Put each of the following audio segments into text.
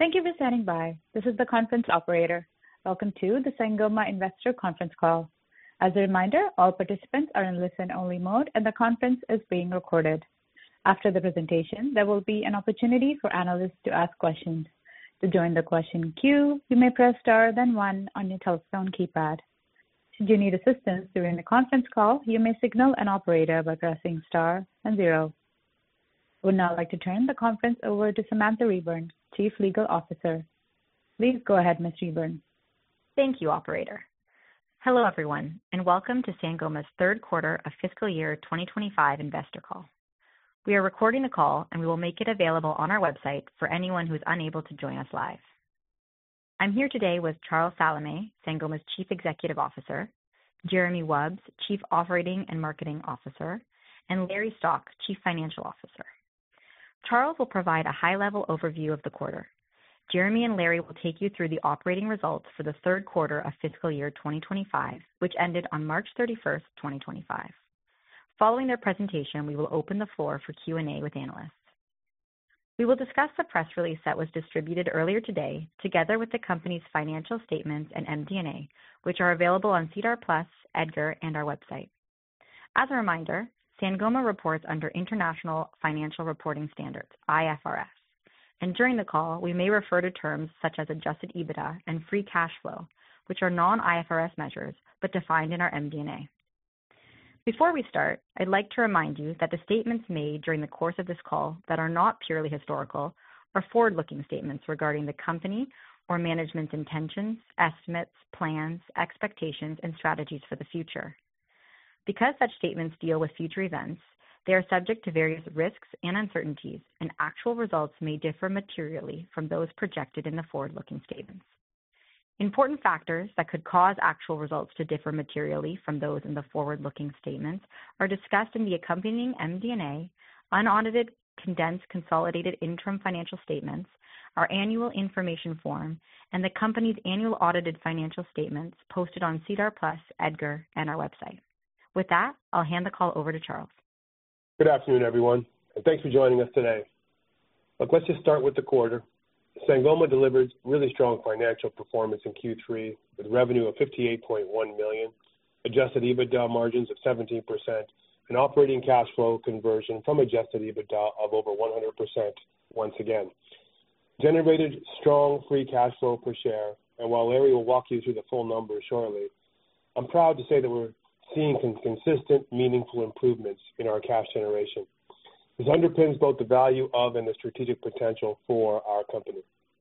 Thank you for standing by. This is the conference operator. Welcome to the Sangoma Investor Conference Call. As a reminder, all participants are in listen-only mode, and the conference is being recorded. After the presentation, there will be an opportunity for analysts to ask questions. To join the question queue, you may press star then one on your telephone keypad. Should you need assistance during the conference call, you may signal an operator by pressing star and zero. I would now like to turn the conference over to Samantha Reburn, Chief Legal Officer. Please go ahead, Ms. Reburn. Thank you, operator. Hello, everyone, and welcome to Sangoma's third quarter of fiscal year 2025 investor call. We are recording the call, and we will make it available on our website for anyone who is unable to join us live. I'm here today with Charles Salameh, Sangoma's Chief Executive Officer, Jeremy Wubbs, Chief Operating and Marketing Officer, and Larry Stock, Chief Financial Officer. Charles will provide a high-level overview of the quarter. Jeremy and Larry will take you through the operating results for the third quarter of fiscal year 2025, which ended on March 31st, 2025. Following their presentation, we will open the floor for Q&A with analysts. We will discuss the press release that was distributed earlier today, together with the company's financial statements and MD&A, which are available on SEDAR+, EDGAR, and our website. As a reminder, Sangoma reports under International Financial Reporting Standards, IFRS, and during the call, we may refer to terms such as Adjusted EBITDA and Free Cash Flow, which are non-IFRS measures but defined in our MD&A. Before we start, I'd like to remind you that the statements made during the course of this call that are not purely historical are forward-looking statements regarding the company or management's intentions, estimates, plans, expectations, and strategies for the future. Because such statements deal with future events, they are subject to various risks and uncertainties, and actual results may differ materially from those projected in the forward-looking statements. Important factors that could cause actual results to differ materially from those in the forward-looking statements are discussed in the accompanying MD&A, unaudited condensed consolidated interim financial statements, our annual information form, and the company's annual audited financial statements posted on SEDAR+, EDGAR, and our website. With that, I'll hand the call over to Charles. Good afternoon, everyone, and thanks for joining us today. Let's just start with the quarter. Sangoma delivered really strong financial performance in Q3 with revenue of $58.1 million, Adjusted EBITDA margins of 17%, and operating cash flow conversion from Adjusted EBITDA of over 100% once again. Generated strong free cash flow per share, and while Larry will walk you through the full numbers shortly, I'm proud to say that we're seeing consistent, meaningful improvements in our cash generation. This underpins both the value of and the strategic potential for our company.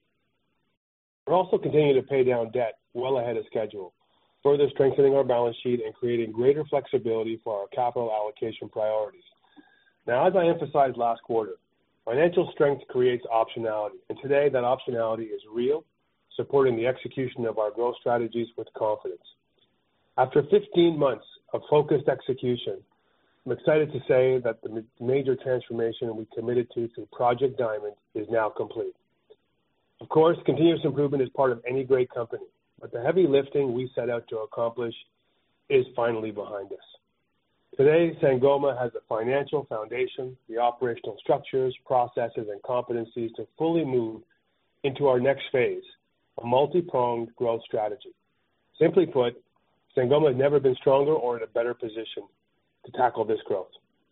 We're also continuing to pay down debt well ahead of schedule, further strengthening our balance sheet and creating greater flexibility for our capital allocation priorities. Now, as I emphasized last quarter, financial strength creates optionality, and today that optionality is real, supporting the execution of our growth strategies with confidence. After 15 months of focused execution, I'm excited to say that the major transformation we committed to through Project Diamond is now complete. Of course, continuous improvement is part of any great company, but the heavy lifting we set out to accomplish is finally behind us. Today, Sangoma has the financial foundation, the operational structures, processes, and competencies to fully move into our next phase, a multi-pronged growth strategy. Simply put, Sangoma has never been stronger or in a better position to tackle this growth.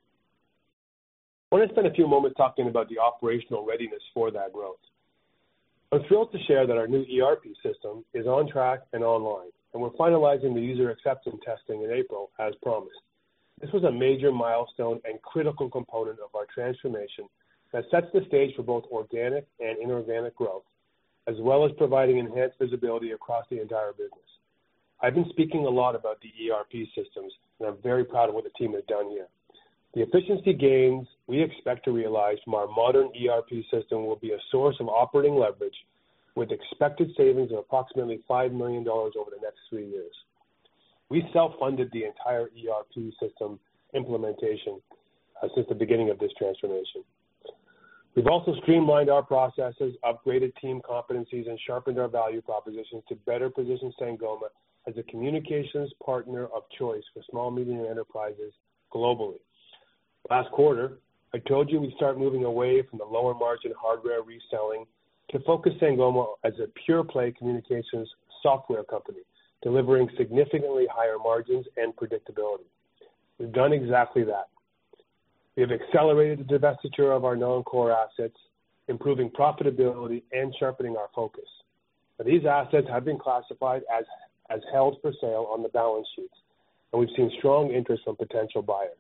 I want to spend a few moments talking about the operational readiness for that growth. I'm thrilled to share that our new ERP system is on track and online, and we're finalizing the user acceptance testing in April as promised. This was a major milestone and critical component of our transformation that sets the stage for both organic and inorganic growth, as well as providing enhanced visibility across the entire business. I've been speaking a lot about the ERP systems, and I'm very proud of what the team has done here. The efficiency gains we expect to realize from our modern ERP system will be a source of operating leverage with expected savings of approximately $5 million over the next 3 years. We self-funded the entire ERP system implementation since the beginning of this transformation. We've also streamlined our processes, upgraded team competencies, and sharpened our value propositions to better position Sangoma as a communications partner of choice for small, medium enterprises globally. Last quarter, I told you we'd start moving away from the lower margin hardware reselling to focus Sangoma as a pure-play communications software company, delivering significantly higher margins and predictability. We've done exactly that. We have accelerated the divestiture of our non-core assets, improving profitability and sharpening our focus. Now, these assets have been classified as held for sale on the balance sheets, and we've seen strong interest from potential buyers.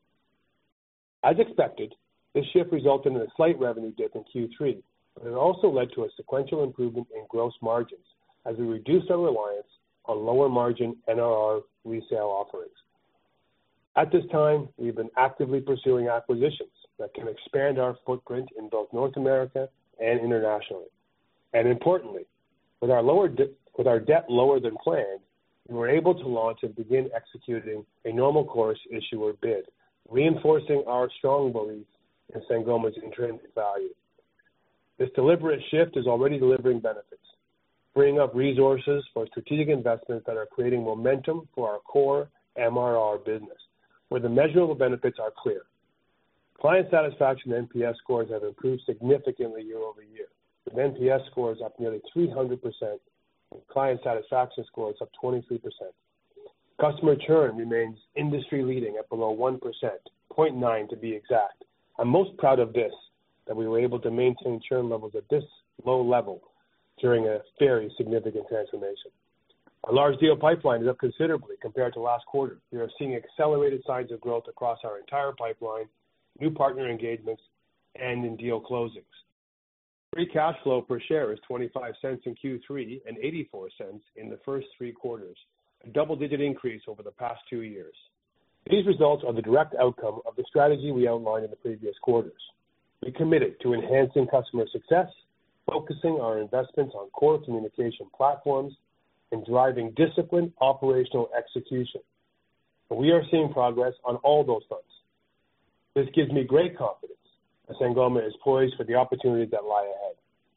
As expected, this shift resulted in a slight revenue dip in Q3, but it also led to a sequential improvement in gross margins as we reduced our reliance on lower margin NRR resale offerings. At this time, we've been actively pursuing acquisitions that can expand our footprint in both North America and internationally. And importantly, with our debt lower than planned, we were able to launch and begin executing a normal course issuer bid, reinforcing our strong belief in Sangoma's intrinsic value. This deliberate shift is already delivering benefits, freeing up resources for strategic investments that are creating momentum for our core MRR business, where the measurable benefits are clear. Client satisfaction and NPS scores have improved significantly year over year, with NPS scores up nearly 300% and client satisfaction scores up 23%. Customer churn remains industry-leading at below 1%, 0.9 to be exact. I'm most proud of this, that we were able to maintain churn levels at this low level during a very significant transformation. Our large deal pipeline is up considerably compared to last quarter. We are seeing accelerated signs of growth across our entire pipeline, new partner engagements, and in deal closings. Free cash flow per share is 25 cents in Q3 and 84 cents in the first 3 quarters, a double-digit increase over the past 2 years. These results are the direct outcome of the strategy we outlined in the previous quarters. We committed to enhancing customer success, focusing our investments on core communication platforms, and driving disciplined operational execution. And we are seeing progress on all those fronts. This gives me great confidence that Sangoma is poised for the opportunities that lie ahead.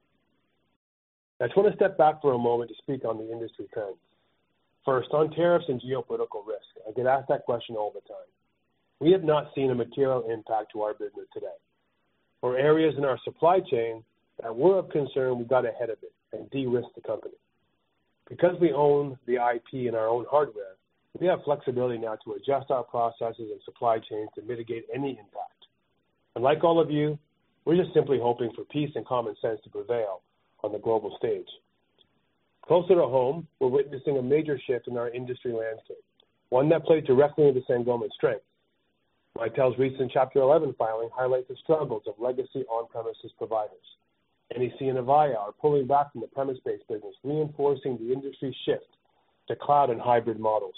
I just want to step back for a moment to speak on the industry trends. First, on tariffs and geopolitical risk, I get asked that question all the time. We have not seen a material impact to our business today. For areas in our supply chain that were of concern, we got ahead of it and de-risked the company. Because we own the IP in our own hardware, we have flexibility now to adjust our processes and supply chains to mitigate any impact. And like all of you, we're just simply hoping for peace and common sense to prevail on the global stage. Closer to home, we're witnessing a major shift in our industry landscape, one that plays directly into Sangoma's strength. Mitel's recent Chapter 11 filing highlights the struggles of legacy on-premises providers. NEC and Avaya are pulling back from the premise-based business, reinforcing the industry shift to cloud and hybrid models.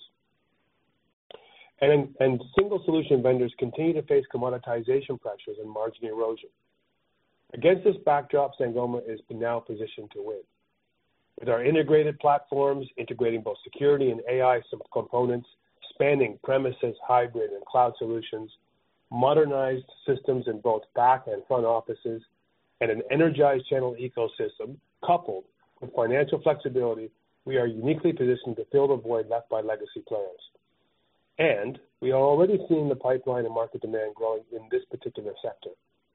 And single solution vendors continue to face commoditization pressures and margin erosion. Against this backdrop, Sangoma is now positioned to win. With our integrated platforms, integrating both security and AI components, spanning premises, hybrid, and cloud solutions, modernized systems in both back and front offices, and an energized channel ecosystem, coupled with financial flexibility, we are uniquely positioned to fill the void left by legacy players. And we are already seeing the pipeline and market demand growing in this particular sector.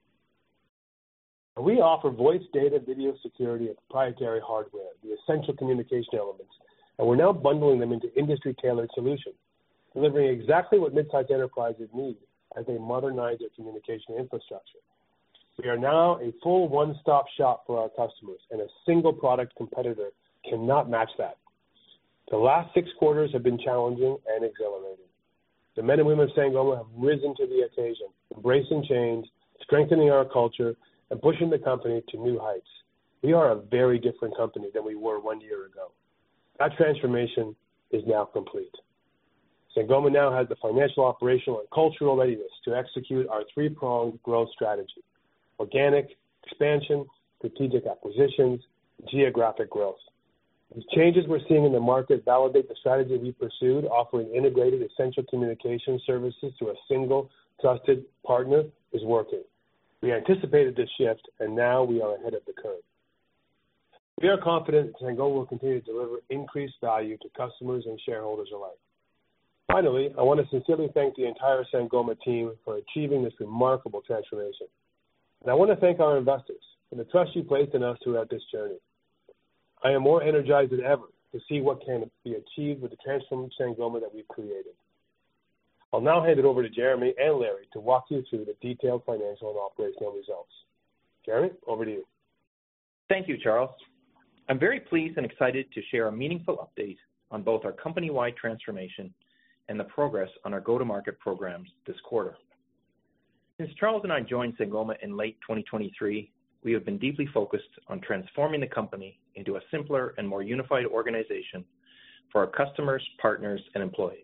We offer voice, data, video security, and proprietary hardware, the essential communication elements, and we're now bundling them into industry-tailored solutions, delivering exactly what mid-sized enterprises need as they modernize their communication infrastructure. We are now a full one-stop shop for our customers, and a single product competitor cannot match that. The last 6 quarters have been challenging and exhilarating. The men and women of Sangoma have risen to the occasion, embracing change, strengthening our culture, and pushing the company to new heights. We are a very different company than we were 1 year ago. That transformation is now complete. Sangoma now has the financial, operational, and cultural readiness to execute our 3-pronged growth strategy: organic expansion, strategic acquisitions, geographic growth. These changes we're seeing in the market validate the strategy we pursued, offering integrated essential communication services to a single trusted partner is working. We anticipated this shift, and now we are ahead of the curve. We are confident Sangoma will continue to deliver increased value to customers and shareholders alike. Finally, I want to sincerely thank the entire Sangoma team for achieving this remarkable transformation. And I want to thank our investors and the trust you placed in us throughout this journey. I am more energized than ever to see what can be achieved with the transformed Sangoma that we've created. I'll now hand it over to Jeremy and Larry to walk you through the detailed financial and operational results. Jeremy, over to you. Thank you, Charles. I'm very pleased and excited to share a meaningful update on both our company-wide transformation and the progress on our go-to-market programs this quarter. Since Charles and I joined Sangoma in late 2023, we have been deeply focused on transforming the company into a simpler and more unified organization for our customers, partners, and employees.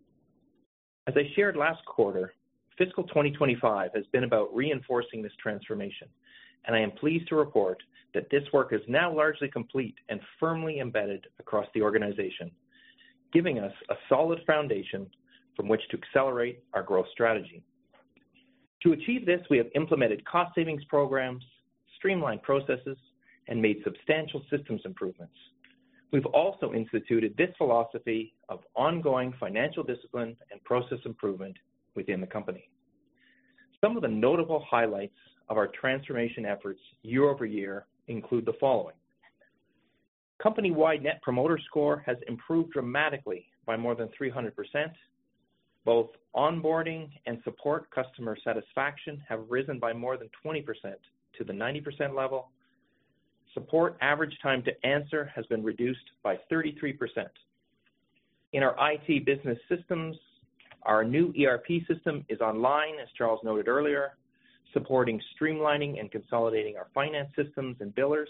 As I shared last quarter, fiscal 2025 has been about reinforcing this transformation, and I am pleased to report that this work is now largely complete and firmly embedded across the organization, giving us a solid foundation from which to accelerate our growth strategy. To achieve this, we have implemented cost savings programs, streamlined processes, and made substantial systems improvements. We've also instituted this philosophy of ongoing financial discipline and process improvement within the company. Some of the notable highlights of our transformation efforts year over year include the following. Company-wide Net Promoter Score has improved dramatically by more than 300%. Both onboarding and support customer satisfaction have risen by more than 20% to the 90% level. Support average time to answer has been reduced by 33%. In our IT business systems, our new ERP system is online, as Charles noted earlier, supporting streamlining and consolidating our finance systems and billers.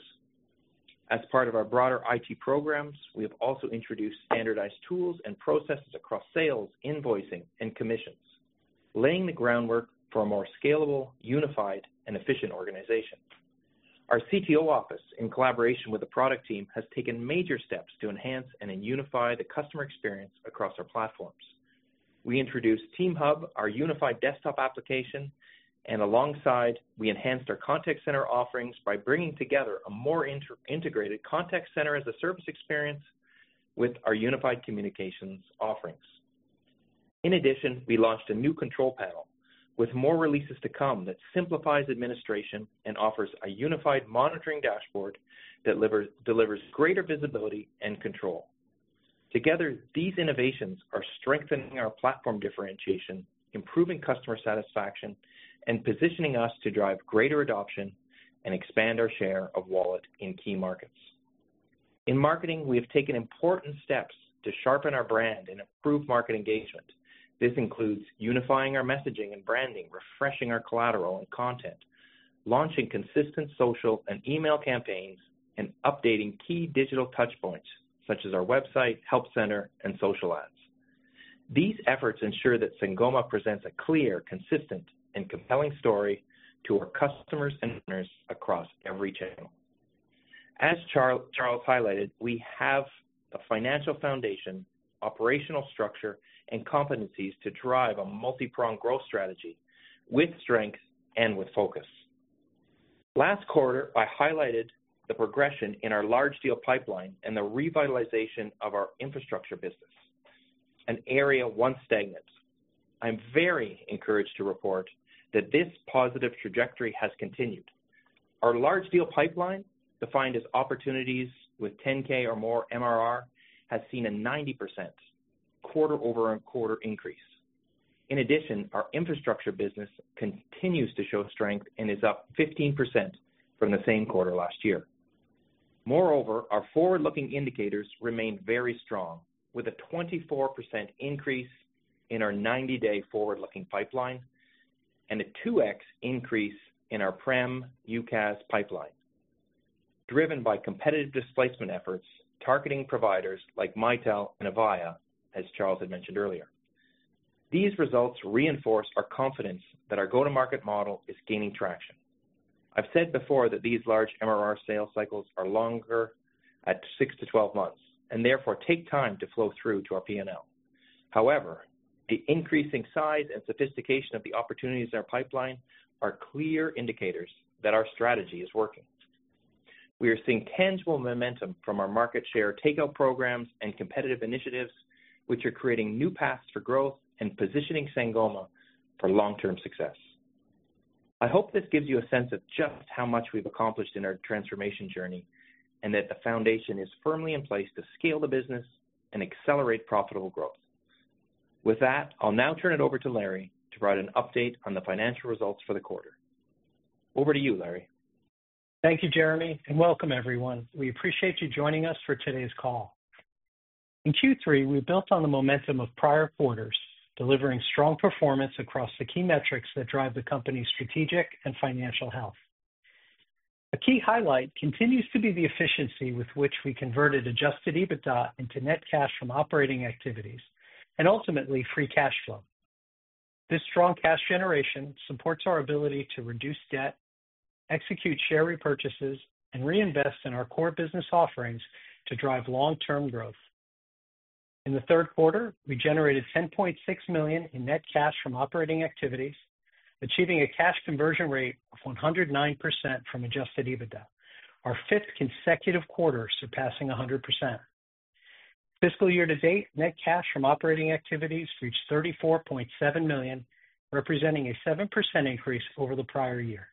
As part of our broader IT programs, we have also introduced standardized tools and processes across sales, invoicing, and commissions, laying the groundwork for a more scalable, unified, and efficient organization. Our CTO office, in collaboration with the product team, has taken major steps to enhance and unify the customer experience across our platforms. We introduced Team Hub, our unified desktop application, and alongside, we enhanced our contact center offerings by bringing together a more integrated contact center as a service experience with our unified communications offerings. In addition, we launched a new control panel with more releases to come that simplifies administration and offers a unified monitoring dashboard that delivers greater visibility and control. Together, these innovations are strengthening our platform differentiation, improving customer satisfaction, and positioning us to drive greater adoption and expand our share of wallet in key markets. In marketing, we have taken important steps to sharpen our brand and improve market engagement. This includes unifying our messaging and branding, refreshing our collateral and content, launching consistent social and email campaigns, and updating key digital touchpoints, such as our website, help center, and social ads. These efforts ensure that Sangoma presents a clear, consistent, and compelling story to our customers and partners across every channel. As Charles highlighted, we have the financial foundation, operational structure, and competencies to drive a multi-pronged growth strategy with strength and with focus. Last quarter, I highlighted the progression in our large deal pipeline and the revitalization of our infrastructure business, an area once stagnant. I'm very encouraged to report that this positive trajectory has continued. Our large deal pipeline, defined as opportunities with 10K or more MRR, has seen a 90% quarter-over-quarter increase. In addition, our infrastructure business continues to show strength and is up 15% from the same quarter last year. Moreover, our forward-looking indicators remain very strong, with a 24% increase in our 90-day forward-looking pipeline and a 2x increase in our Prem UCaaS pipeline, driven by competitive displacement efforts targeting providers like Mitel and Avaya, as Charles had mentioned earlier. These results reinforce our confidence that our go-to-market model is gaining traction. I've said before that these large MRR sales cycles are longer at 6 to 12 months and therefore take time to flow through to our P&L. However, the increasing size and sophistication of the opportunities in our pipeline are clear indicators that our strategy is working. We are seeing tangible momentum from our market share takeout programs and competitive initiatives, which are creating new paths for growth and positioning Sangoma for long-term success. I hope this gives you a sense of just how much we've accomplished in our transformation journey and that the foundation is firmly in place to scale the business and accelerate profitable growth. With that, I'll now turn it over to Larry to provide an update on the financial results for the quarter. Over to you, Larry. Thank you, Jeremy, and welcome everyone. We appreciate you joining us for today's call. In Q3, we built on the momentum of prior quarters, delivering strong performance across the key metrics that drive the company's strategic and financial health. A key highlight continues to be the efficiency with which we converted adjusted EBITDA into net cash from operating activities and ultimately free cash flow. This strong cash generation supports our ability to reduce debt, execute share repurchases, and reinvest in our core business offerings to drive long-term growth. In the third quarter, we generated $10.6 million in net cash from operating activities, achieving a cash conversion rate of 109% from adjusted EBITDA, our fifth consecutive quarter surpassing 100%. Fiscal year to date, net cash from operating activities reached $34.7 million, representing a 7% increase over the prior year.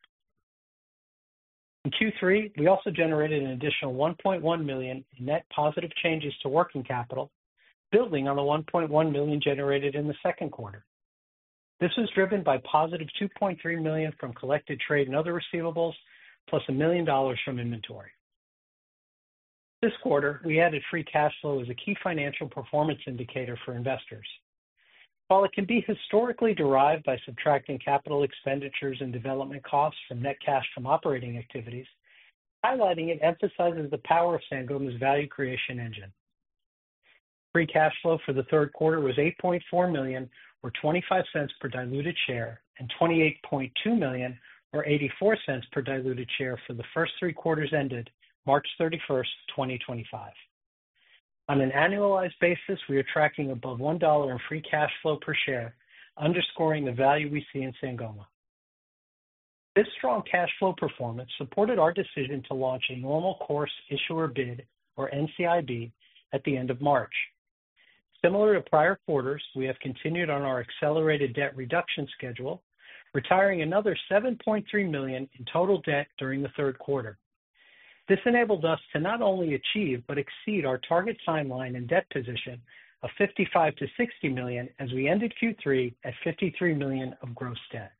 In Q3, we also generated an additional $1.1 million in net positive changes to working capital, building on the $1.1 million generated in the second quarter. This was driven by positive $2.3 million from collected trade and other receivables, plus $1 million from inventory. This quarter, we added free cash flow as a key financial performance indicator for investors. While it can be historically derived by subtracting capital expenditures and development costs from net cash from operating activities, highlighting it emphasizes the power of Sangoma's value creation engine. Free cash flow for the third quarter was $8.4 million, or 25 cents per diluted share, and $28.2 million, or 84 cents per diluted share for the first three quarters ended March 31st, 2025. On an annualized basis, we are tracking above $1 in free cash flow per share, underscoring the value we see in Sangoma. This strong cash flow performance supported our decision to launch a normal course issuer bid, or NCIB, at the end of March. Similar to prior quarters, we have continued on our accelerated debt reduction schedule, retiring another $7.3 million in total debt during the third quarter. This enabled us to not only achieve but exceed our target timeline and debt position of $55 to $60 million as we ended Q3 at $53 million of gross debt.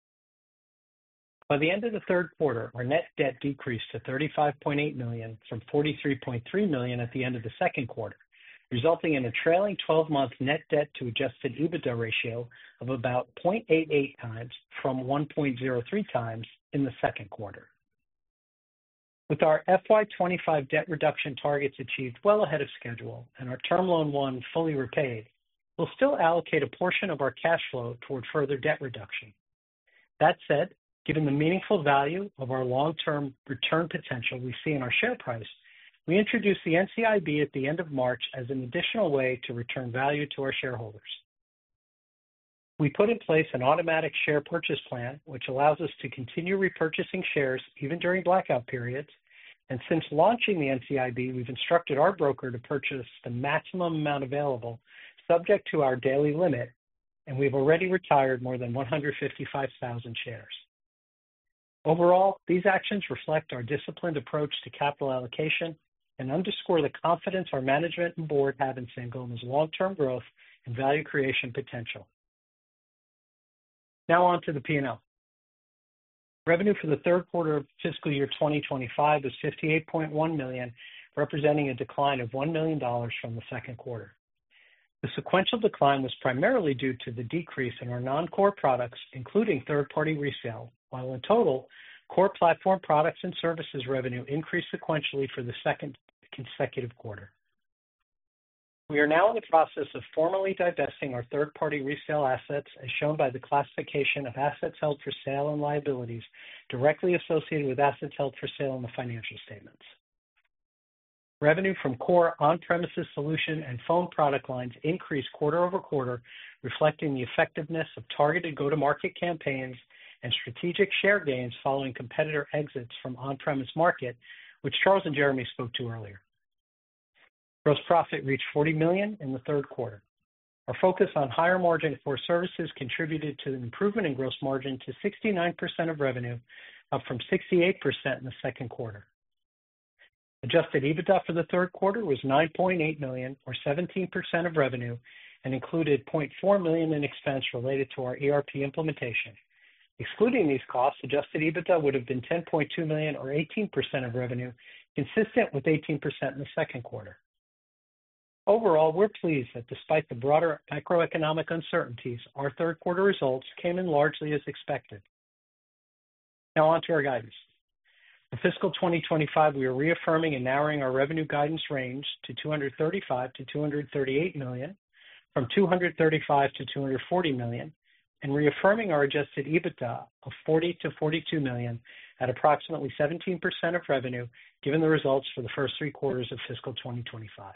By the end of the third quarter, our net debt decreased to $35.8 million from $43.3 million at the end of the second quarter, resulting in a trailing 12-month net debt to adjusted EBITDA ratio of about 0.88 times from 1.03 times in the second quarter. With our FY25 debt reduction targets achieved well ahead of schedule and our Term Loan 1 fully repaid, we'll still allocate a portion of our cash flow toward further debt reduction. That said, given the meaningful value of our long-term return potential we see in our share price, we introduced the NCIB at the end of March as an additional way to return value to our shareholders. We put in place an automatic share purchase plan, which allows us to continue repurchasing shares even during blackout periods. And since launching the NCIB, we've instructed our broker to purchase the maximum amount available, subject to our daily limit, and we've already retired more than 155,000 shares. Overall, these actions reflect our disciplined approach to capital allocation and underscore the confidence our management and board have in Sangoma's long-term growth and value creation potential. Now on to the P&L. Revenue for the third quarter of fiscal year 2025 was $58.1 million, representing a decline of $1 million from the second quarter. The sequential decline was primarily due to the decrease in our non-core products, including third-party resale, while in total, core platform products and services revenue increased sequentially for the second consecutive quarter. We are now in the process of formally divesting our third-party resale assets, as shown by the classification of assets held for sale and liabilities directly associated with assets held for sale in the financial statements. Revenue from core on-premises solution and phone product lines increased quarter over quarter, reflecting the effectiveness of targeted go-to-market campaigns and strategic share gains following competitor exits from on-premise market, which Charles and Jeremy spoke to earlier. Gross profit reached $40 million in the third quarter. Our focus on higher margin core services contributed to an improvement in gross margin to 69% of revenue, up from 68% in the second quarter. Adjusted EBITDA for the third quarter was $9.8 million, or 17% of revenue, and included $0.4 million in expense related to our ERP implementation. Excluding these costs, adjusted EBITDA would have been $10.2 million, or 18% of revenue, consistent with 18% in the second quarter. Overall, we're pleased that despite the broader macroeconomic uncertainties, our third quarter results came in largely as expected. Now on to our guidance. For fiscal 2025, we are reaffirming and narrowing our revenue guidance range to $235 to $238 million, from $235 to $240 million, and reaffirming our adjusted EBITDA of $40 to $42 million at approximately 17% of revenue, given the results for the first three quarters of fiscal 2025.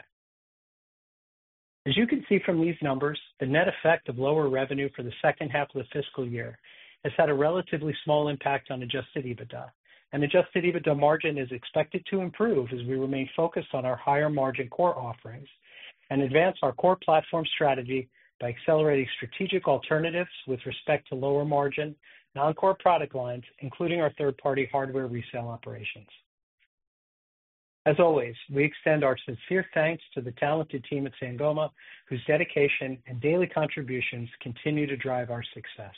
As you can see from these numbers, the net effect of lower revenue for the second half of the fiscal year has had a relatively small impact on adjusted EBITDA, and adjusted EBITDA margin is expected to improve as we remain focused on our higher margin core offerings and advance our core platform strategy by accelerating strategic alternatives with respect to lower margin, non-core product lines, including our third-party hardware resale operations. As always, we extend our sincere thanks to the talented team at Sangoma, whose dedication and daily contributions continue to drive our success.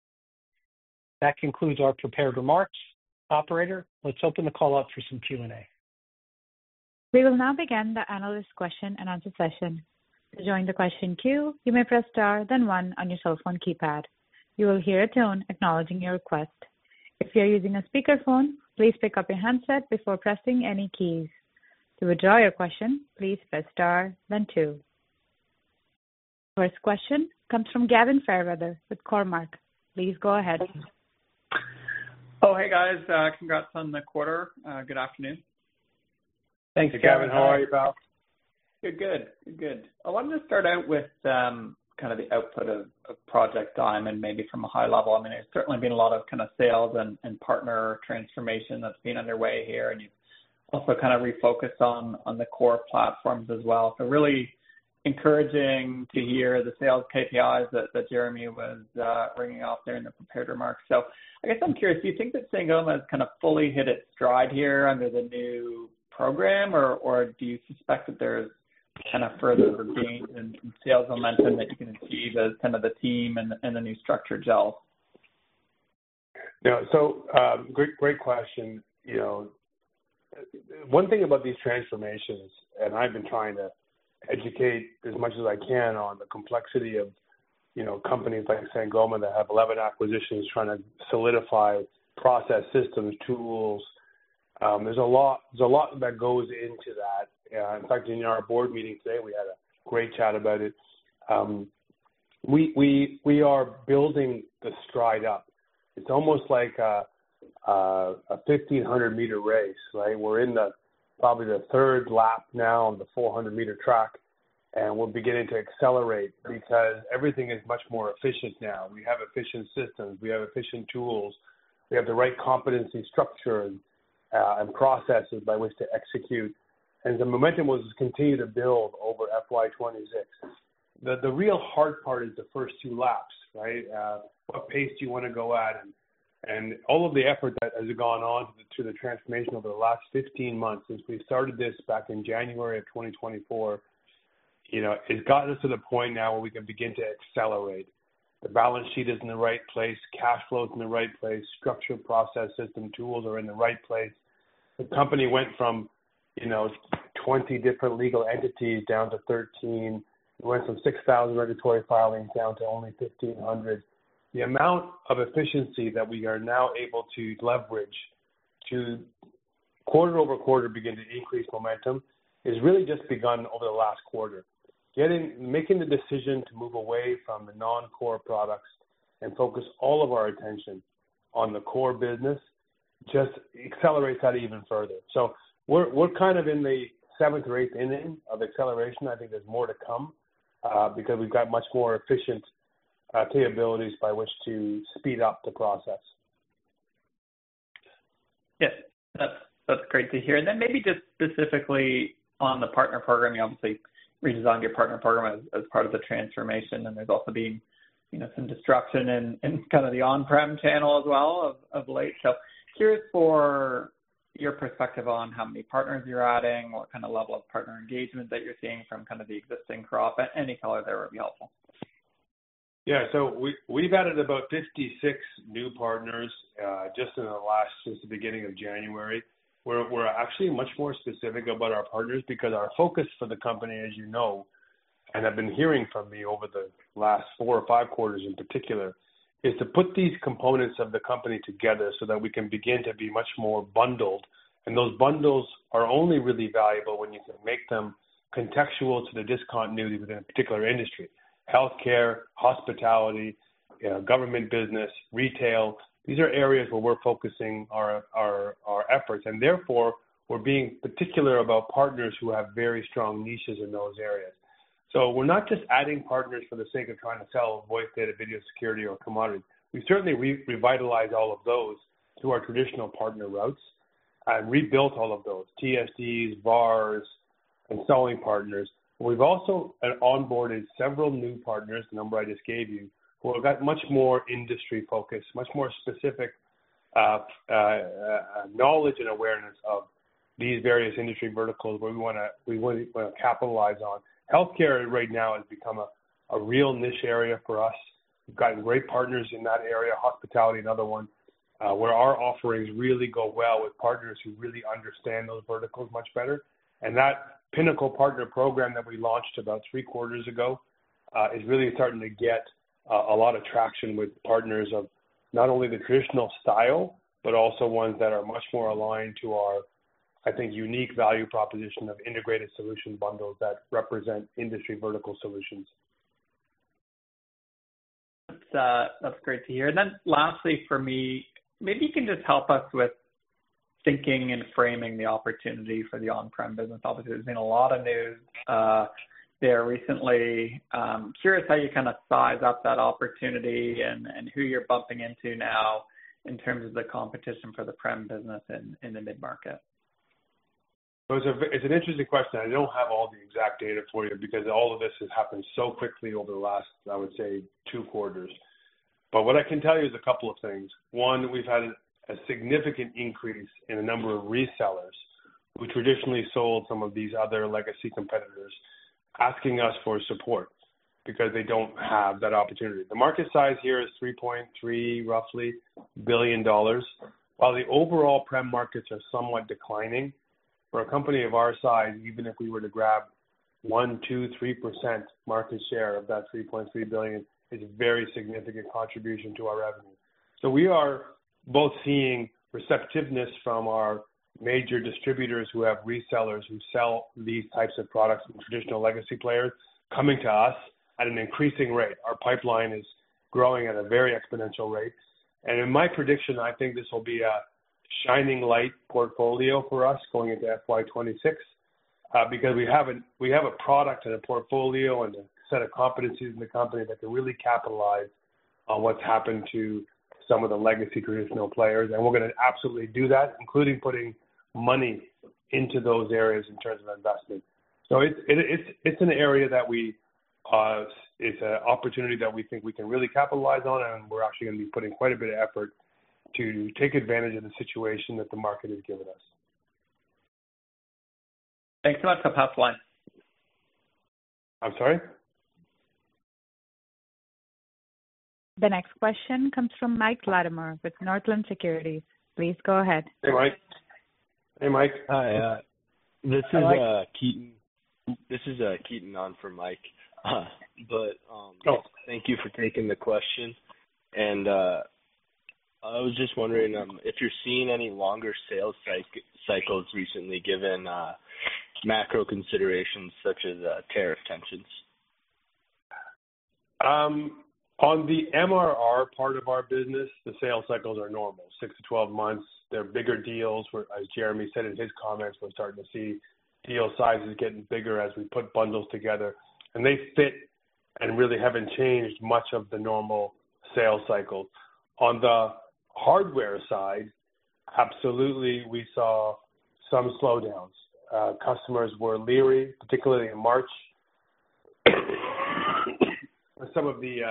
That concludes our prepared remarks. Operator, let's open the call up for some Q&A. We will now begin the analyst question and answer session. To join the question queue, you may press star, then 1 on your cell phone keypad. You will hear a tone acknowledging your request. If you're using a speakerphone, please pick up your handset before pressing any keys. To withdraw your question, please press star, then 2. First question comes from Gavin Fairweather with Cormark. Please go ahead. Oh, hey guys, congrats on the quarter. Good afternoon. Thanks, Gavin. How are you, pal? Good. I wanted to start out with kind of the output of Project Diamond, maybe from a high level. I mean, there's certainly been a lot of kind of sales and partner transformation that's been underway here, and you've also kind of refocused on the core platforms as well. So really encouraging to hear the sales KPIs that Jeremy was bringing off there in the prepared remarks. So I guess I'm curious, do you think that Sangoma has kind of fully hit its stride here under the new program, or do you suspect that there's kind of further gains in sales momentum that you can achieve as kind of the team and the new structure gels? Yeah, so great question. You know, one thing about these transformations, and I've been trying to educate as much as I can on the complexity of, you know, companies like Sangoma that have 11 acquisitions trying to solidify process systems, tools. There's a lot that goes into that. In fact, in our board meeting today, we had a great chat about it. We are building the stride up. It's almost like a 1,500-meter race, right? We're in probably the third lap now on the 400-meter track, and we're beginning to accelerate because everything is much more efficient now. We have efficient systems. We have efficient tools. We have the right competency structure and processes by which to execute. And the momentum will just continue to build over FY26. The real hard part is the first 2 laps, right? What pace do you want to go at? And all of the effort that has gone on to the transformation over the last 15 months since we started this back in January of 2024, you know, it's gotten us to the point now where we can begin to accelerate. The balance sheet is in the right place. Cash flow is in the right place. Structure, process, system, tools are in the right place. The company went from, you know, 20 different legal entities down to 13. We went from 6,000 regulatory filings down to only 1,500. The amount of efficiency that we are now able to leverage to quarter over quarter begin to increase momentum is really just begun over the last quarter. Making the decision to move away from the non-core products and focus all of our attention on the core business just accelerates that even further. So we're kind of in the 7th or 8th inning of acceleration. I think there's more to come because we've got much more efficient capabilities by which to speed up the process. Yes, that's great to hear. And then maybe just specifically on the partner program, you obviously redesigned your partner program as part of the transformation, and there's also been, some disruption in kind of the on-prem channel as well of late. So curious for your perspective on how many partners you're adding, what kind of level of partner engagement that you're seeing from kind of the existing crop. Any color there would be helpful. Yeah, so we've added about 56 new partners just since the beginning of January. We're actually much more specific about our partners because our focus for the company, as you know, and have been hearing from me over the last 4 or 5 quarters in particular, is to put these components of the company together so that we can begin to be much more bundled. And those bundles are only really valuable when you can make them contextual to the discontinuity within a particular industry. Healthcare, hospitality, government business, retail. These are areas where we're focusing our efforts, and therefore we're being particular about partners who have very strong niches in those areas. So we're not just adding partners for the sake of trying to sell voice data, video security, or commodities. We certainly revitalize all of those through our traditional partner routes and rebuilt all of those, TSDs, VARs, installing partners. We've also onboarded several new partners, the number I just gave you, who have got much more industry focus, much more specific knowledge and awareness of these various industry verticals where we want to capitalize on. Healthcare right now has become a real niche area for us. We've gotten great partners in that area, hospitality, another one, where our offerings really go well with partners who really understand those verticals much better. And that Pinnacle Partner Program that we launched about 3 quarters ago is really starting to get a lot of traction with partners of not only the traditional style, but also ones that are much more aligned to our, I think, unique value proposition of integrated solution bundles that represent industry vertical solutions. That's great to hear. And then lastly for me, maybe you can just help us with thinking and framing the opportunity for the on-prem business. Obviously, there's been a lot of news there recently. Curious how you kind of size up that opportunity and who you're bumping into now in terms of the competition for the prem business in the mid-market. So it's an interesting question. I don't have all the exact data for you because all of this has happened so quickly over the last, I would say, 2 quarters. But what I can tell you is a couple of things. One, we've had a significant increase in the number of resellers who traditionally sold some of these other legacy competitors asking us for support because they don't have that opportunity. The market size here is $3.3 roughly billion. While the overall prem markets are somewhat declining, for a company of our size, even if we were to grab 1, 2, 3% market share of that $3.3 billion, is a very significant contribution to our revenue. So we are both seeing receptiveness from our major distributors who have resellers who sell these types of products from traditional legacy players coming to us at an increasing rate. Our pipeline is growing at a very exponential rate. And in my prediction, I think this will be a shining light portfolio for us going into FY26 because we have a product and a portfolio and a set of competencies in the company that can really capitalize on what's happened to some of the legacy traditional players. And we're going to absolutely do that, including putting money into those areas in terms of investment. So it's an area that it's an opportunity that we think we can really capitalize on, and we're actually going to be putting quite a bit of effort to take advantage of the situation that the market has given us. Thanks so much. I'll pass the line. I'm sorry? The next question comes from Mike Latimer with Northland Securities. Please go ahead. Hey, Mike. Hey, Mike. Hi. This is Mike. Keaton. This is Keaton on for Mike. Thank you for taking the question. And I was just wondering if you're seeing any longer sales cycles recently, given macro considerations such as tariff tensions. On the MRR part of our business, the sales cycles are normal, 6 to 12 months. They're bigger deals. As Jeremy said in his comments, we're starting to see deal sizes getting bigger as we put bundles together. And they fit and really haven't changed much of the normal sales cycles. On the hardware side, absolutely, we saw some slowdowns. Customers were leery, particularly in March, some of the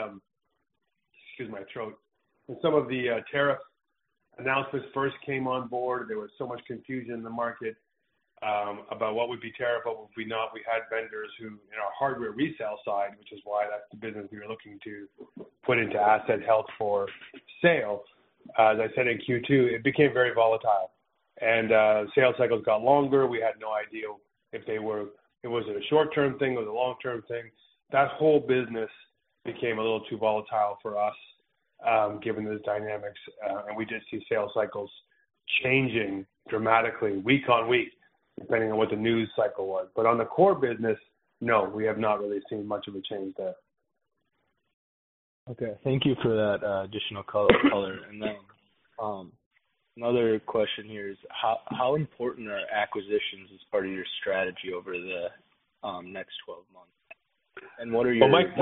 when some of the tariff announcements first came on board, there was so much confusion in the market about what would be tariff, what would be not. We had vendors who, in our hardware resale side, which is why that's the business we were looking to put into asset held for sale. As I said in Q2, it became very volatile, and sales cycles got longer. We had no idea if it was a short-term thing, it was a long-term thing. That whole business became a little too volatile for us, given the dynamics, and we did see sales cycles changing dramatically week on week, depending on what the news cycle was. But on the core business, no, we have not really seen much of a change there. Okay, thank you for that additional color. And then another question here is how important are acquisitions as part of your strategy over the next 12 months? And what are your Mike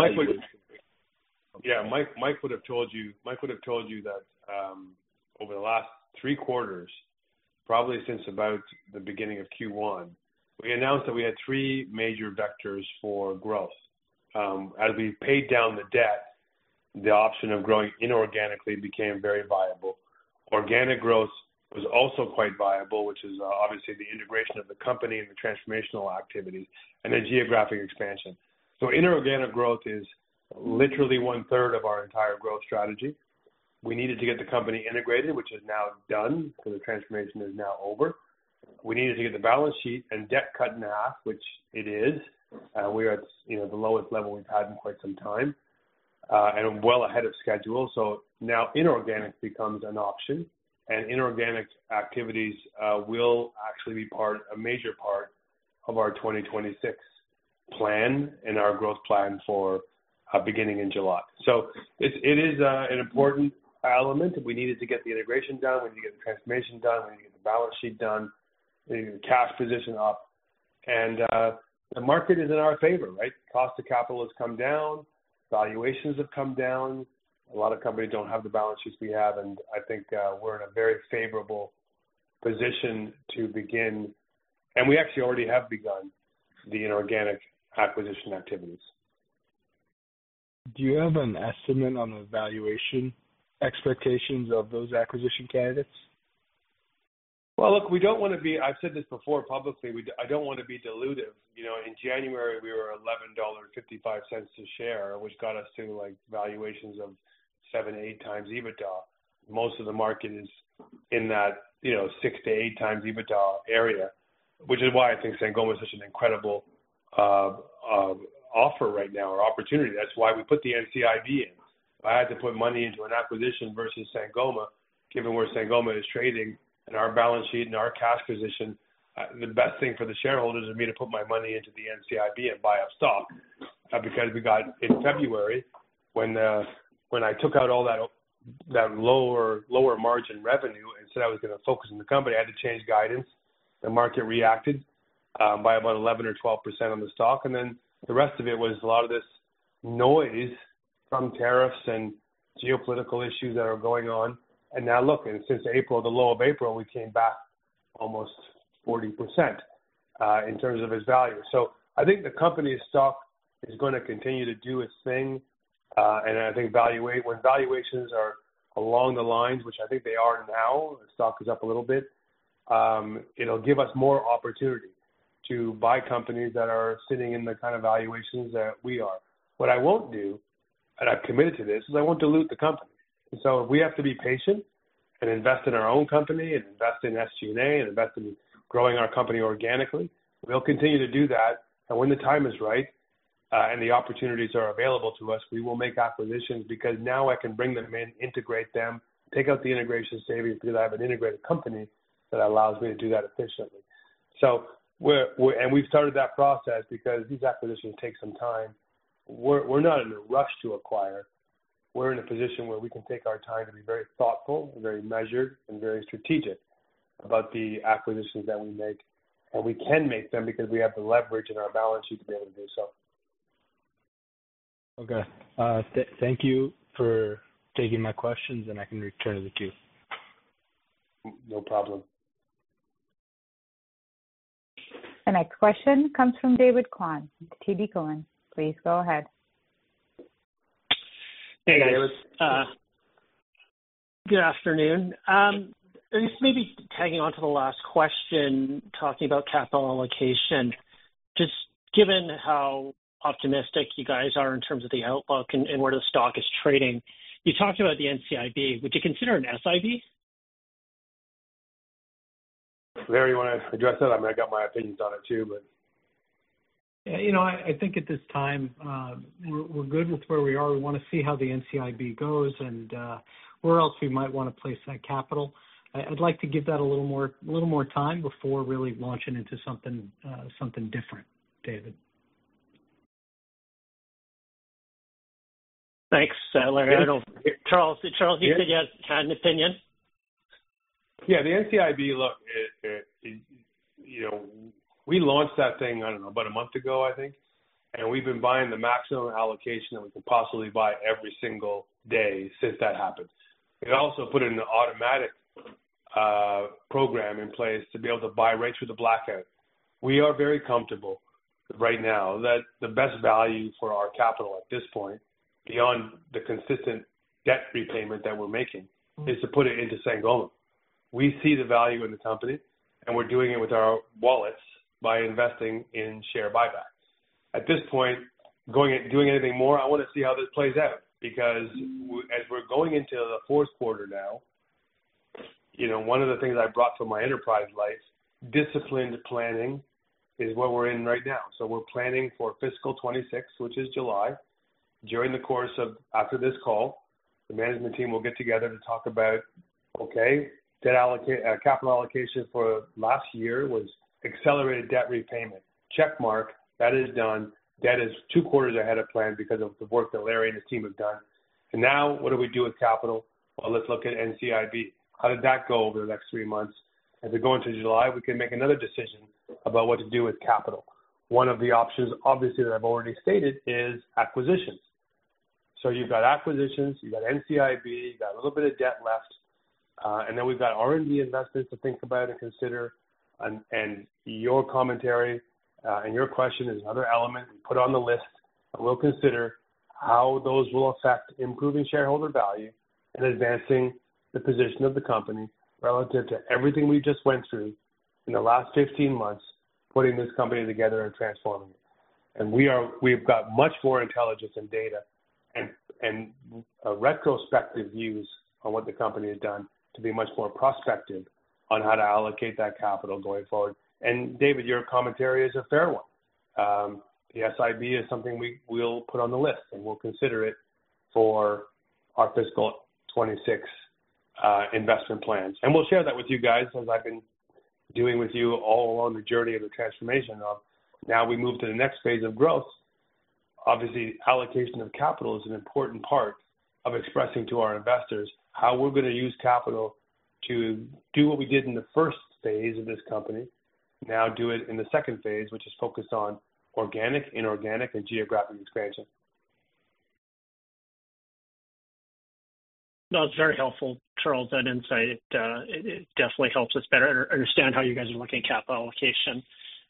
would have told you that over the last 3 quarters, probably since about the beginning of Q1, we announced that we had 3 major vectors for growth. As we paid down the debt, the option of growing inorganically became very viable. Organic growth was also quite viable, which is obviously the integration of the company and the transformational activities, and then geographic expansion. So inorganic growth is literally 1/3 of our entire growth strategy. We needed to get the company integrated, which is now done, so the transformation is now over. We needed to get the balance sheet and debt cut in half, which it is. We are at the lowest level we've had in quite some time, and well ahead of schedule. So now inorganic becomes an option, and inorganic activities will actually be a major part of our 2026 plan and our growth plan for beginning in July. So it is an important element. We needed to get the integration done. We need to get the transformation done. We need to get the balance sheet done. We need to get the cash position up. And the market is in our favor, right? Cost of capital has come down. Valuations have come down. A lot of companies don't have the balance sheets we have, and I think we're in a very favorable position to begin. And we actually already have begun the inorganic acquisition activities. Do you have an estimate on the valuation expectations of those acquisition candidates? Well, look, we don't want to be, I've said this before publicly, I don't want to be dilutive. In January, we were $11.55 a share, which got us to like valuations of 7-8 times EBITDA. Most of the market is in that, 6 to 8 times EBITDA area, which is why I think Sangoma is such an incredible offer right now, or opportunity. That's why we put the NCIB in. If I had to put money into an acquisition versus Sangoma, given where Sangoma is trading and our balance sheet and our cash position, the best thing for the shareholders is me to put my money into the NCIB and buy up stock, because we got in February when I took out all that lower margin revenue and said I was going to focus on the company, I had to change guidance. The market reacted by about 11 or 12% on the stock, and then the rest of it was a lot of this noise from tariffs and geopolitical issues that are going on. And now look, and since April, the low of April, we came back almost 40% in terms of its value. So I think the company's stock is going to continue to do its thing. And I think when valuations are along the lines, which I think they are now, the stock is up a little bit, it'll give us more opportunity to buy companies that are sitting in the kind of valuations that we are. What I won't do, and I've committed to this, is I won't dilute the company. And so if we have to be patient and invest in our own company and invest in SG&A and invest in growing our company organically, we'll continue to do that. And when the time is right and the opportunities are available to us, we will make acquisitions, because now I can bring them in, integrate them, take out the integration savings, because I have an integrated company that allows me to do that efficiently. So we've started that process because these acquisitions take some time. We're not in a rush to acquire. We're in a position where we can take our time to be very thoughtful, very measured, and very strategic about the acquisitions that we make. And we can make them because we have the leverage in our balance sheet to be able to do so. Okay. Thank you for taking my questions, and I can return to the queue. No problem. The next question comes from David Kwan, TD Cowen. Please go ahead. Hey, guys. Good afternoon. Just maybe tagging on to the last question, talking about capital allocation. Just given how optimistic you guys are in terms of the outlook and where the stock is trading, you talked about the NCIB. Would you consider an SIB? Larry, you want to address that? I mean, I got my opinions on it too, but. Yeah, I think at this time we're good with where we are. We want to see how the NCIB goes and where else we might want to place that capital. I'd like to give that a little more time before really launching into something different, David. Thanks, Larry. Charles, you said you had an opinion. Yeah, the NCIB. Look, we launched that thing, I don't know, about a month ago, I think, and we've been buying the maximum allocation that we can possibly buy every single day since that happened. We also put in an automatic program in place to be able to buy right through the blackout. We are very comfortable right now that the best value for our capital at this point, beyond the consistent debt repayment that we're making, is to put it into Sangoma. We see the value in the company, and we're doing it with our wallets by investing in share buybacks. At this point, doing anything more, I want to see how this plays out, because as we're going into the fourth quarter now, one of the things I brought from my enterprise life, disciplined planning, is what we're in right now. So we're planning for fiscal 26, which is July. During the course of after this call, the management team will get together to talk about, capital allocation for last year was accelerated debt repayment. Check mark. That is done. That is 2 quarters ahead of plan because of the work that Larry and his team have done. And now what do we do with capital? Well, let's look at NCIB. How did that go over the next 3 months? As we go into July, we can make another decision about what to do with capital. One of the options, obviously, that I've already stated is acquisitions. So you've got acquisitions, you've got NCIB, you've got a little bit of debt left, and then we've got R&D investments to think about and consider. And your commentary and your question is another element we put on the list, and we'll consider how those will affect improving shareholder value and advancing the position of the company relative to everything we just went through in the last 15 months, putting this company together and transforming it. And we've got much more intelligence and data and retrospective views on what the company has done to be much more prospective on how to allocate that capital going forward. And David, your commentary is a fair one. The SIB is something we'll put on the list, and we'll consider it for our fiscal 26 investment plans. And we'll share that with you guys, as I've been doing with you all along the journey of the transformation of now we move to the next phase of growth. Obviously, allocation of capital is an important part of expressing to our investors how we're going to use capital to do what we did in the first phase of this company, now do it in the second phase, which is focused on organic, inorganic, and geographic expansion. No, it's very helpful, Charles, that insight. It definitely helps us better understand how you guys are looking at capital allocation.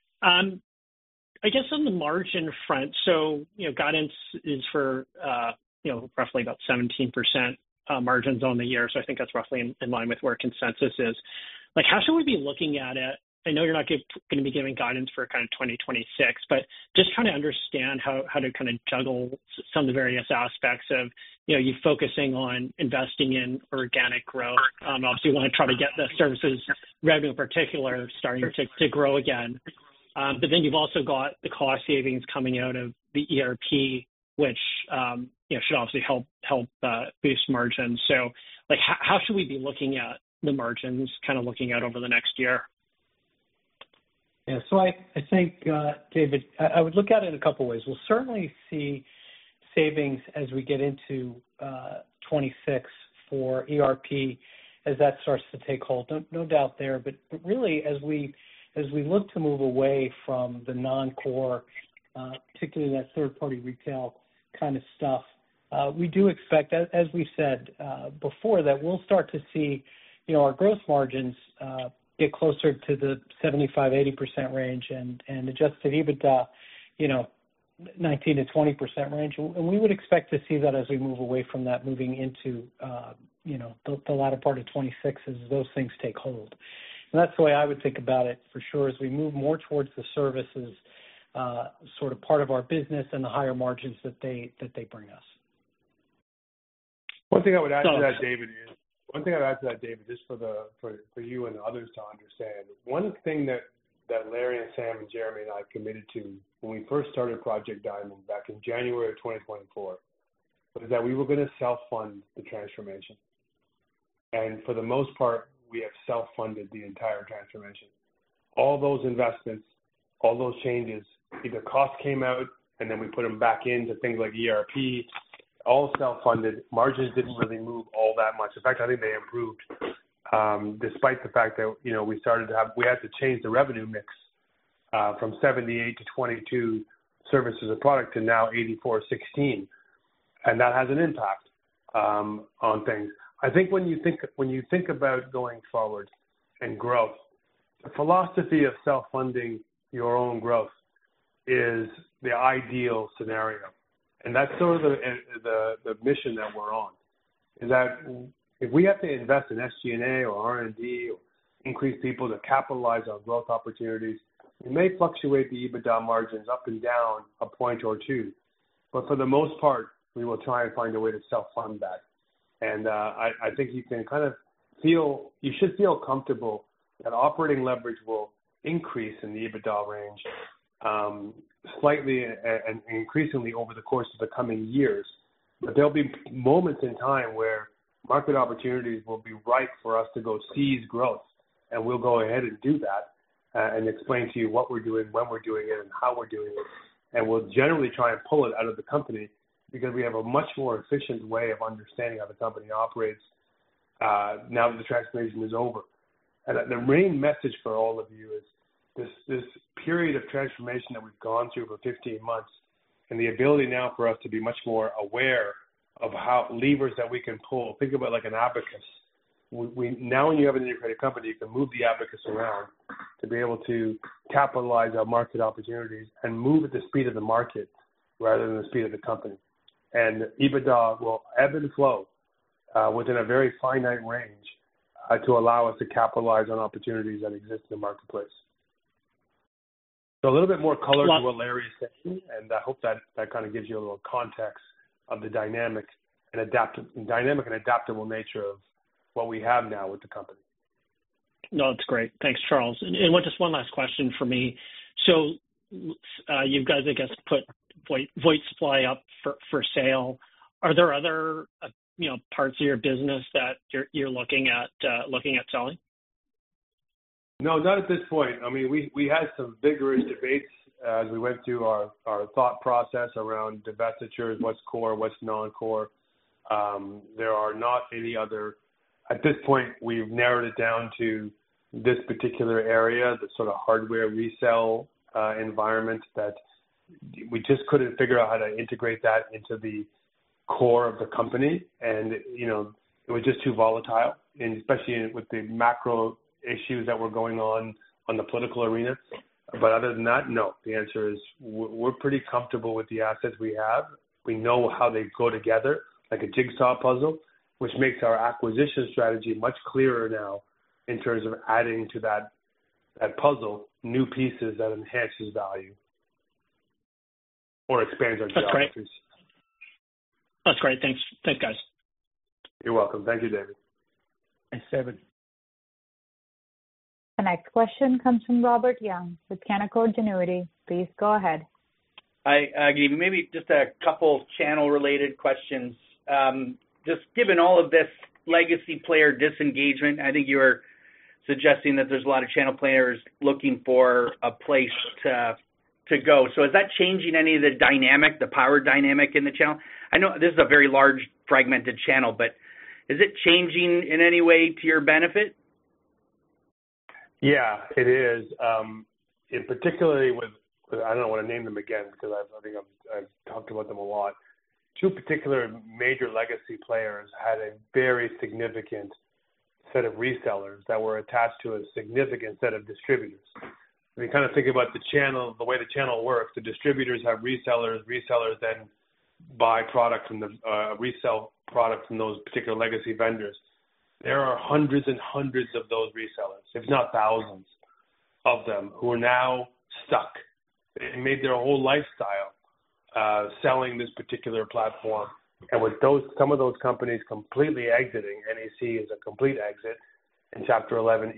I guess on the margin front, so, guidance is for, roughly about 17% margins on the year. So I think that's roughly in line with where consensus is. Like, how should we be looking at it? I know you're not going to be giving guidance for kind of 2026, but just trying to understand how to kind of juggle some of the various aspects of, you focusing on investing in organic growth. Obviously, you want to try to get the services revenue in particular starting to grow again. But then you've also got the cost savings coming out of the ERP, which should obviously help boost margins. So, like, how should we be looking at the margins, kind of looking out over the next year? Yeah, so I think, David, I would look at it in a couple of ways. We'll certainly see savings as we get into 26 for ERP as that starts to take hold. No doubt there, but really as we look to move away from the non-core, particularly that third-party retail kind of stuff, we do expect, as we said before, that we'll start to see, our gross margins get closer to the 75-80% range, and adjusted EBITDA, 19 to 20% range, and we would expect to see that as we move away from that, moving into the latter part of 26 as those things take hold. And that's the way I would think about it for sure, as we move more towards the services sort of part of our business and the higher margins that they bring us. One thing I would add to that, David, just for you and others to understand. One thing that Larry and Sam and Jeremy and I committed to when we first started Project Diamond back in January of 2024 was that we were going to self-fund the transformation. And for the most part, we have self-funded the entire transformation. All those investments, all those changes, either costs came out and then we put them back into things like ERP, all self-funded. Margins didn't really move all that much. In fact, I think they improved, despite the fact that, we had to change the revenue mix from 78 to 22 services and product to now 84-16. And that has an impact on things. I think when you think about going forward and growth, the philosophy of self-funding your own growth is the ideal scenario. And that's sort of the mission that we're on, is that if we have to invest in SG&A or R&D or increase people to capitalize on growth opportunities, we may fluctuate the EBITDA margins up and down a point or two. But for the most part, we will try and find a way to self-fund that. And I think you can you should feel comfortable that operating leverage will increase in the EBITDA range slightly and increasingly over the course of the coming years. But there'll be moments in time where market opportunities will be ripe for us to go seize growth. And we'll go ahead and do that and explain to you what we're doing, when we're doing it, and how we're doing it. And we'll generally try and pull it out of the company because we have a much more efficient way of understanding how the company operates now that the transformation is over. And the main message for all of you is this period of transformation that we've gone through for 15 months and the ability now for us to be much more aware of how levers that we can pull. Think about like an abacus. Now when you have an integrated company, you can move the abacus around to be able to capitalize on market opportunities and move at the speed of the market rather than the speed of the company. And EBITDA will ebb and flow within a very finite range to allow us to capitalize on opportunities that exist in the marketplace. So a little bit more color to what Larry is saying, and I hope that kind of gives you a little context of the dynamic and adaptable nature of what we have now with the company. No, that's great. Thanks, Charles. And just one last question for me. So you guys, I guess, put Voight Supply up for sale. Are there other parts of your business that you're looking at selling? No, not at this point. I mean, we had some vigorous debates as we went through our thought process around divestitures, what's core, what's non-core. There are not any other. At this point, we've narrowed it down to this particular area, the sort of hardware resale environment that we just couldn't figure out how to integrate that into the core of the company. And, it was just too volatile, and especially with the macro issues that were going on the political arena. But other than that, no. The answer is we're pretty comfortable with the assets we have. We know how they go together like a jigsaw puzzle, which makes our acquisition strategy much clearer now in terms of adding to that puzzle new pieces that enhances value or expands our geographies. That's great. Thanks, guys. You're welcome. Thank you, David. Thanks, David. The next question comes from Robert Young with Canaccord Genuity. Please go ahead. Hi, good evening. Maybe just a couple channel-related questions. Just given all of this legacy player disengagement, I think you were suggesting that there's a lot of channel players looking for a place to go. So is that changing any of the power dynamic in the channel? I know this is a very large fragmented channel, but is it changing in any way to your benefit? Yeah, it is. In particularly with I don't want to name them again because I think I've talked about them a lot. Two particular major legacy players had a very significant set of resellers that were attached to a significant set of distributors. If you kind of think about the channel, the way the channel works, the distributors have resellers then buy product from the resell product from those particular legacy vendors. There are hundreds and hundreds of those resellers, if not thousands of them, who are now stuck. They made their whole lifestyle selling this particular platform. And with some of those companies completely exiting, NEC is a complete exit in Chapter 11,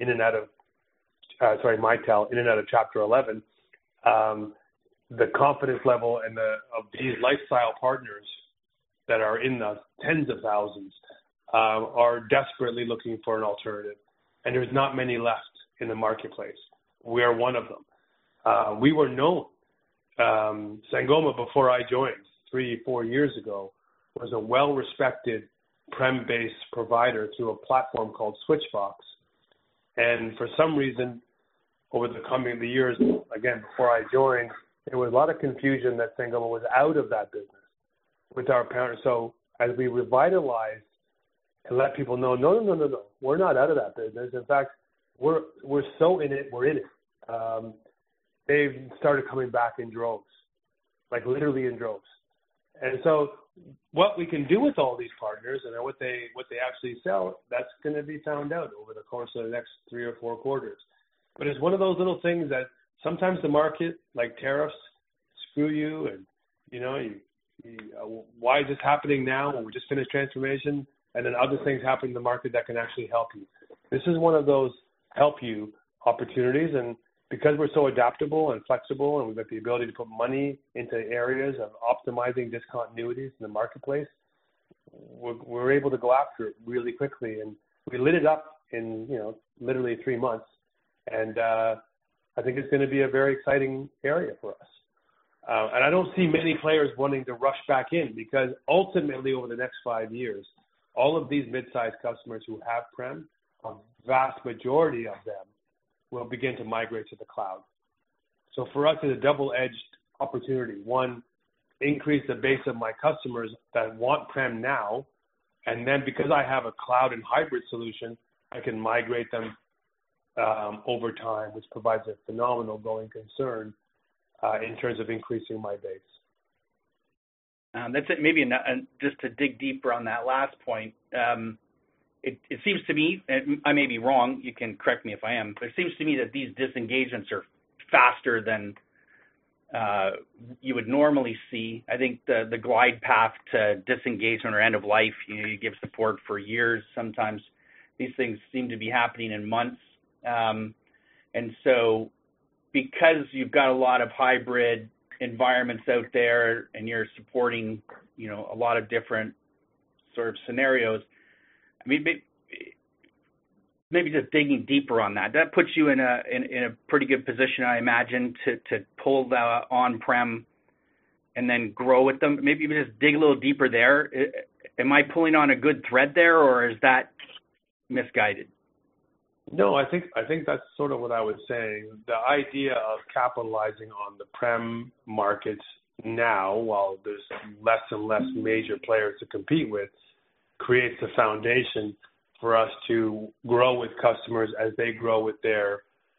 Mitel in and out of Chapter 11. The confidence level of these lifestyle partners that are in the tens of thousands are desperately looking for an alternative. And there's not many left in the marketplace. We are one of them. We were known. Sangoma, before I joined 3-4 years ago, was a well-respected prem-based provider through a platform called Switchvox. And for some reason, over the years, again, before I joined, there was a lot of confusion that Sangoma was out of that business with our parents. So as we revitalized and let people know, no, we're not out of that business. In fact, we're so in it, we're in it. They've started coming back in droves, like literally in droves. And so what we can do with all these partners and what they actually sell, that's going to be found out over the course of the next 3 or 4 quarters. But it's one of those little things that sometimes the market, like tariffs, screw you, and why is this happening now when we just finished transformation? And then other things happen in the market that can actually help you. This is one of those help you opportunities, and because we're so adaptable and flexible, and we've got the ability to put money into areas of optimizing discontinuities in the marketplace, we're able to go after it really quickly. And we lit it up in literally 3 months, and I think it's going to be a very exciting area for us. And I don't see many players wanting to rush back in, because ultimately over the next 5 years, all of these mid-sized customers who have Prem, a vast majority of them will begin to migrate to the cloud. So for us, it's a double-edged opportunity. One, increase the base of my customers that want Prem now, and then because I have a cloud and hybrid solution, I can migrate them over time, which provides a phenomenal going concern in terms of increasing my base. That's it. Maybe just to dig deeper on that last point, it seems to me, and I may be wrong, you can correct me if I am, but it seems to me that these disengagements are faster than you would normally see. I think the glide path to disengagement or end of life, you give support for years. Sometimes these things seem to be happening in months. And so because you've got a lot of hybrid environments out there and you're supporting, a lot of different sort of scenarios, I mean, maybe just digging deeper on that puts you in a pretty good position, I imagine, to pull the on-prem and then grow with them. Maybe even just dig a little deeper there. Am I pulling on a good thread there, or is that misguided? No, I think that's sort of what I was saying. The idea of capitalizing on the Prem markets now, while there's less and less major players to compete with, creates a foundation for us to grow with customers as they grow with their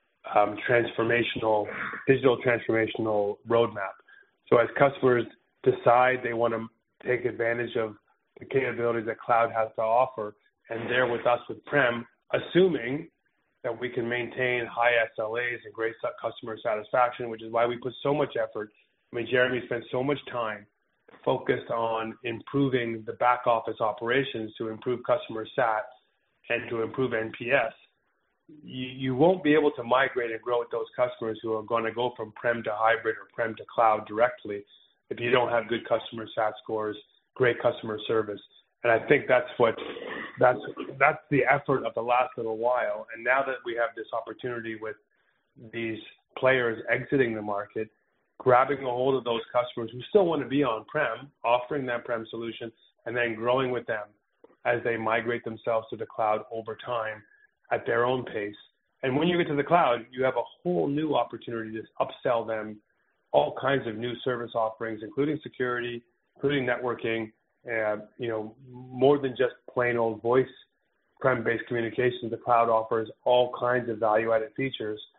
digital transformational roadmap. So as customers decide they want to take advantage of the capabilities that cloud has to offer, and they're with us with Prem, assuming that we can maintain high SLAs and great customer satisfaction, which is why we put so much effort. I mean, Jeremy spent so much time focused on improving the back office operations to improve customer sat and to improve NPS. You won't be able to migrate and grow with those customers who are going to go from Prem to hybrid or Prem to cloud directly if you don't have good customer sat scores, great customer service. And I think that's the effort of the last little while. And now that we have this opportunity with these players exiting the market, grabbing a hold of those customers who still want to be on Prem, offering that Prem solution, and then growing with them as they migrate themselves to the cloud over time at their own pace. And when you get to the cloud, you have a whole new opportunity to upsell them all kinds of new service offerings, including security, including networking, more than just plain old voice Prem-based communications. The cloud offers all kinds of value-added features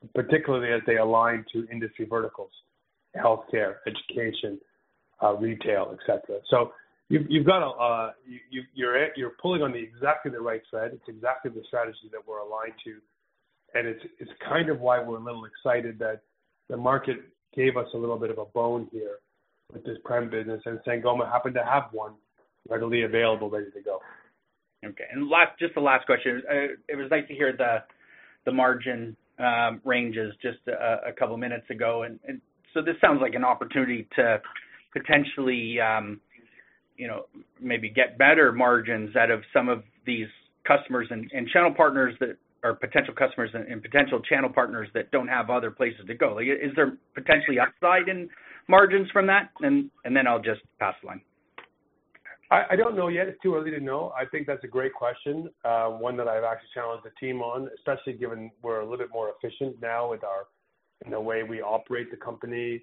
particularly as they align to industry verticals, healthcare, education, retail, etc. So you've got you're pulling on exactly the right thread. It's exactly the strategy that we're aligned to, and it's kind of why we're a little excited that the market gave us a little bit of a bone here with this prem business, and Sangoma happened to have one readily available, ready to go. Okay, and the last question. It was nice to hear the margin ranges just a couple minutes ago, and so this sounds like an opportunity to potentially, maybe get better margins out of some of these customers and channel partners that are potential customers and potential channel partners that don't have other places to go. Like, is there potentially upside in margins from that? And then I'll just pass the line. I don't know yet. It's too early to know. I think that's a great question, one that I've actually challenged the team on, especially given we're a little bit more efficient now in the way we operate the company.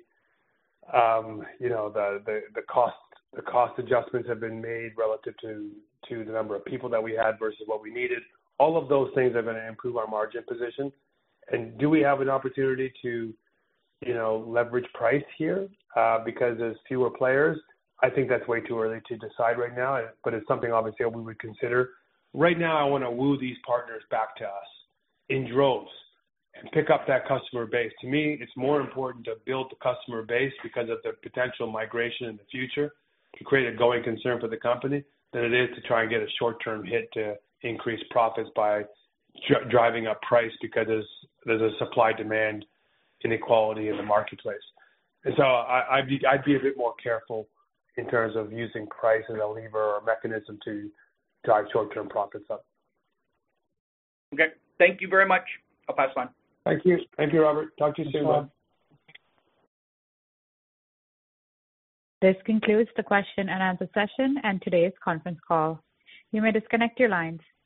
The cost adjustments have been made relative to the number of people that we had versus what we needed. All of those things are going to improve our margin position. And do we have an opportunity to, leverage price here because there's fewer players? I think that's way too early to decide right now, but it's something obviously we would consider. Right now, I want to woo these partners back to us in droves and pick up that customer base. To me, it's more important to build the customer base because of the potential migration in the future to create a going concern for the company than it is to try and get a short-term hit to increase profits by driving up price because there's a supply-demand inequality in the marketplace. And so I'd be a bit more careful in terms of using price as a lever or mechanism to drive short-term profits up. Okay. Thank you very much. I'll pass the line. Thank you. Thank you, Robert. Talk to you soon, bud. This concludes the question and answer session and today's conference call. You may disconnect your lines.